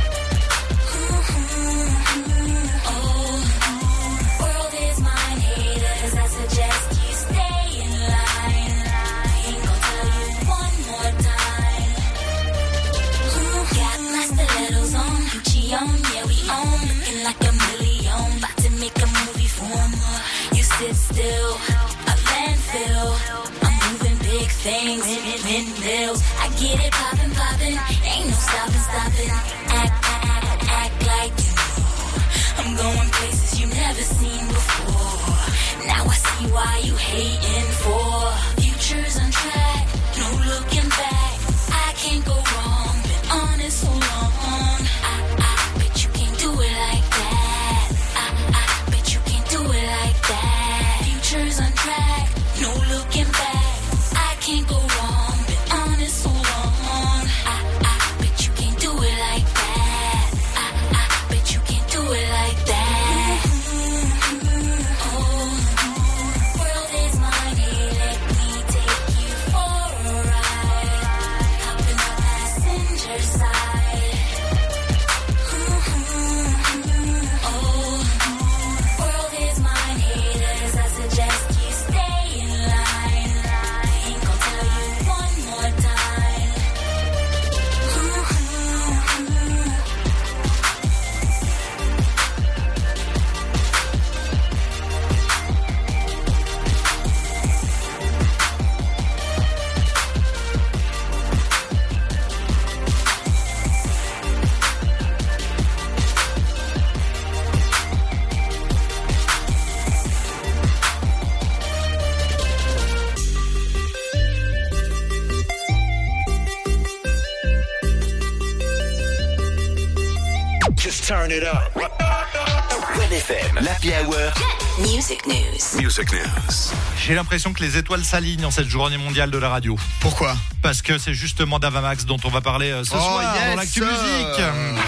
Oh, world is mine, haters. I suggest you stay in line. Ain't gonna tell you one more time. Got my stilettos on, Gucci on, yeah we on. Looking like a million, about to make a movie film. You sit still, a landfill. I'm moving big things, windmills. I get it poppin', poppin', ain't no stoppin', stoppin'. Act, act, act, act like you know. I'm going places you've never seen before. Now I see why you hating for. Future's on track, no looking back. I can't go wrong, been on it so long. I, I bet you can't do it like that. I, I bet you can't do it like that. Future's on track, no looking back. I can't go wrong, been on it so long. I, I bet you can't do it like that. I, I bet you can't do it like that. Oh, world is mine, Just turn it up. one F M, l'Happy Hour. Music News. Music News. J'ai l'impression que les étoiles s'alignent en cette journée mondiale de la radio. Pourquoi ? Parce que c'est justement Davamax dont on va parler ce Oh, soir yes. dans l'actu musique.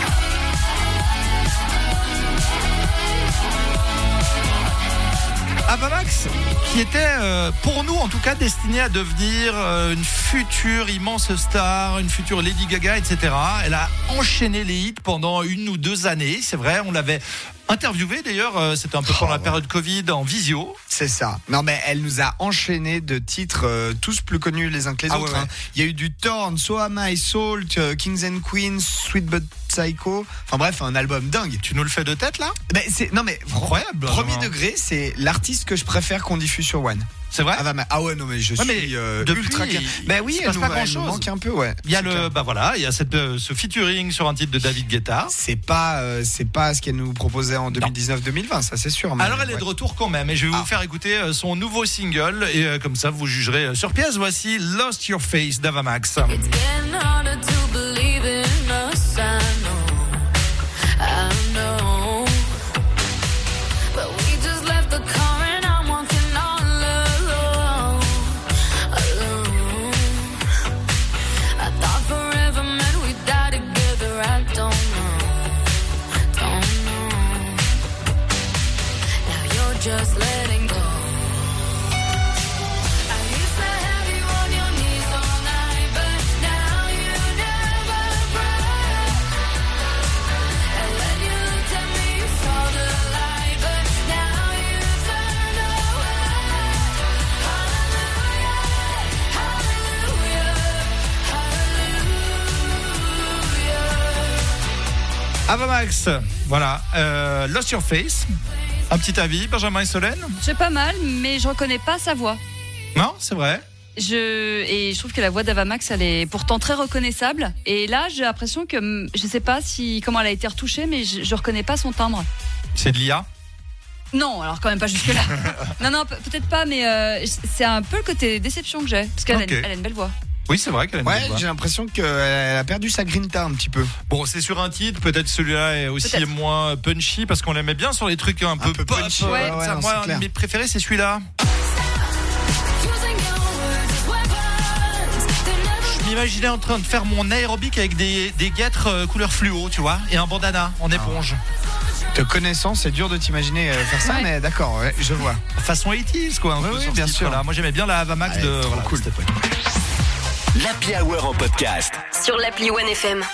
Avamax, qui était euh, pour nous en tout cas destiné à devenir euh, une future immense star, une future Lady Gaga, et cetera. Elle a enchaîné les hits pendant une ou deux années, c'est vrai, on l'avait interviewée d'ailleurs, euh, c'était un peu pendant Oh, la période Covid en visio. C'est ça. Non, mais elle nous a enchaîné de titres euh, tous plus connus les uns que les Ah autres. ouais, ouais. hein. Il y a eu du Torn, So Am I, Salt, euh, Kings and Queens, Sweet But Psycho. Enfin bref, un album dingue. Tu nous le fais de tête là ? Ben, c'est, non mais Incroyable. Premier degré, c'est l'artiste que je préfère qu'on diffuse sur One. C'est vrai ? Ah, bah, ah ouais, non mais je Ouais, mais suis euh, depuis, ultra clair. Ben oui, il se elle passe nous, pas elle grand-chose. nous manque un peu, ouais. Il y a C'est le, clair. bah voilà, il y a cette, euh, ce featuring sur un titre de David Guetta. C'est pas, euh, c'est pas ce qu'elle nous proposait en deux mille dix-neuf deux mille vingt, ça c'est sûr. mais Alors elle est ouais. de retour quand même et je vais vous Ah. faire écouter euh, son nouveau single et euh, comme ça vous jugerez euh, sur pièce. Voici Lost Your Face d'Avamax. Getting harder to believe in us, I know, I know. But we just left the car and I'm walking all alone, alone. I thought forever meant we'd die together, I don't know, don't know. Now you're just letting go. I used to have you on your knees all night, but now you never break. And when you looked at me, you saw the light, but now you turned away. Hallelujah, hallelujah, hallelujah. Avamax, voilà, euh, Lost Your Face. Un petit avis, Benjamin et Solène ? C'est pas mal, mais je reconnais pas sa voix. Non, c'est vrai. Je, et je trouve que la voix d'Avamax, elle est pourtant très reconnaissable. Et là, j'ai l'impression que, hum, je sais pas si, comment elle a été retouchée, mais je, je reconnais pas son timbre. C'est de l'I A. Non, alors quand même pas jusque-là. non, non, pe- peut-être pas, mais euh, c'est un peu le côté déception que j'ai. Parce qu'elle Ok. a, une- elle a une belle voix. Oui, c'est vrai qu'elle a une Ouais, belle voix. j'ai l'impression qu'elle a perdu sa grinta un petit peu. Bon, c'est sur un titre, peut-être celui-là est aussi Peut-être. moins punchy parce qu'on l'aimait bien sur les trucs un, peu, peu pop. punchy, euh, ouais, ça, ouais, non, moi, c'est un clair. de mes préférés, c'est celui-là. Using your words as weapons, they never Je m'imaginais en train de faire mon aérobic avec des, des guêtres euh, couleur fluo, tu vois, et un bandana en éponge. Te connaissant, c'est dur de t'imaginer euh, faire ça, Ouais. mais d'accord, ouais, je vois. Façon quatre-vingt quoi, un Ouais, peu ouais, sur ce bien sûr. titre-là. Moi, j'aimais bien la Avamax Ouais, de. trop Voilà, cool. cette époque. L'Happy Hour en podcast. Sur l'appli one F M.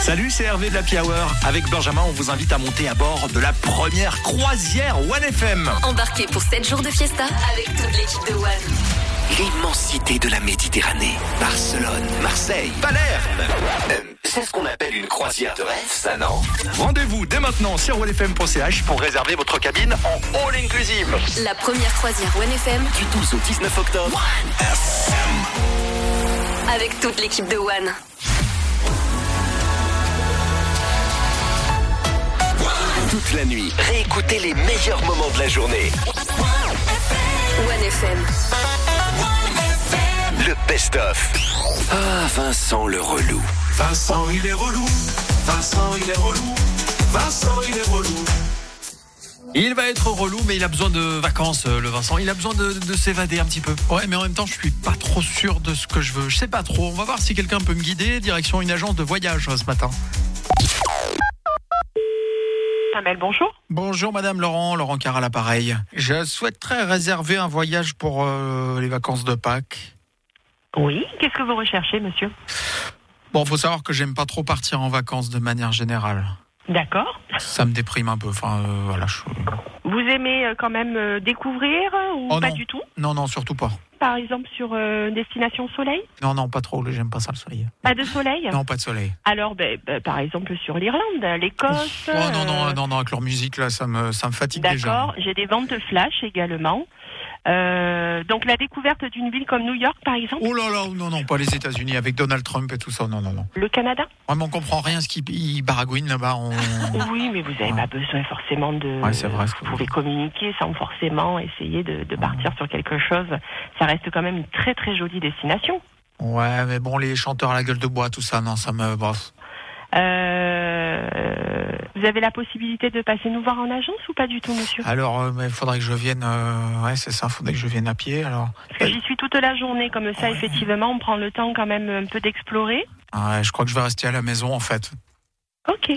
Salut, c'est Hervé de l'Happy Hour. Avec Benjamin, on vous invite à monter à bord de la première croisière One F M. Embarquez pour sept jours de fiesta avec toute l'équipe de One. L'immensité de la Méditerranée. Barcelone, Marseille, Palerme. Euh, c'est ce qu'on appelle une croisière de rêve, ça, non? Rendez-vous dès maintenant sur one f m point c h pour réserver votre cabine en all inclusive. La première croisière One F M Du douze au dix-neuf octobre. One F M. avec toute l'équipe de One. Toute la nuit, réécoutez les meilleurs moments de la journée. One F M. Le best-of. Ah, Vincent le relou. Vincent, il est relou. Vincent, il est relou. Vincent, il est relou. Il va être relou, mais il a besoin de vacances, le Vincent. Il a besoin de, de s'évader un petit peu. Ouais, mais en même temps, je suis pas trop sûr de ce que je veux. Je sais pas trop. On va voir si quelqu'un peut me guider. Direction une agence de voyage ce matin. Amel, bonjour. Bonjour Madame Laurent, Laurent Carr à l'appareil. Je souhaiterais réserver un voyage pour euh, les vacances de Pâques. Oui, qu'est-ce que vous recherchez, monsieur? Bon, faut savoir que j'aime pas trop partir en vacances de manière générale. D'accord. Ça me déprime un peu. Enfin, euh, voilà. Je... Vous aimez euh, quand même euh, découvrir euh, ou Oh pas non. du tout? Non, non, surtout pas. Par exemple sur euh, Destination Soleil? Non, non, pas trop. J'aime pas ça le soleil. Pas de soleil? Non, pas de soleil. Alors, ben, ben, par exemple sur l'Irlande, l'Écosse. Oh non, non, euh, non, non, avec leur musique là, ça me, ça me fatigue déjà. D'accord, j'ai des ventes flash également. Euh, donc la découverte d'une ville comme New York, par exemple. Oh là là, non, non, pas les États-Unis avec Donald Trump et tout ça. Non, non, non. Le Canada? Vraiment, on comprend rien ce qu'ils ils baragouinent là-bas. On... Oui, mais vous n'avez pas besoin forcément de. Ouais, c'est vrai. Ce que Vous pouvez communiquer sans forcément essayer de, de partir sur quelque chose. Ça reste quand même une très très jolie destination. Ouais, mais bon, les chanteurs à la gueule de bois, tout ça, non, ça me. Bof. Euh, vous avez la possibilité de passer nous voir en agence ou pas du tout, monsieur? Alors, euh, mais il faudrait que je vienne. Euh... Ouais, c'est ça, il faudrait que je vienne à pied. Alors. Parce que j'y suis toute la journée, comme ça, ouais. Effectivement, on prend le temps quand même un peu d'explorer. Ouais, je crois que je vais rester à la maison en fait. Ok.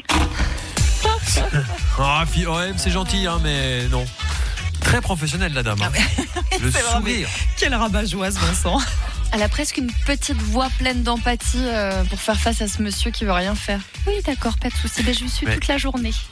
Ah, puis, ouais, c'est gentil, hein, mais non. Très professionnelle, la dame. Hein. Le C'est vrai, sourire. mais quel rabat-joie, ce Vincent. Elle a presque une petite voix pleine d'empathie euh, pour faire face à ce monsieur qui veut rien faire. Oui, d'accord, pas de souci. Ben, je suis Mais- toute la journée.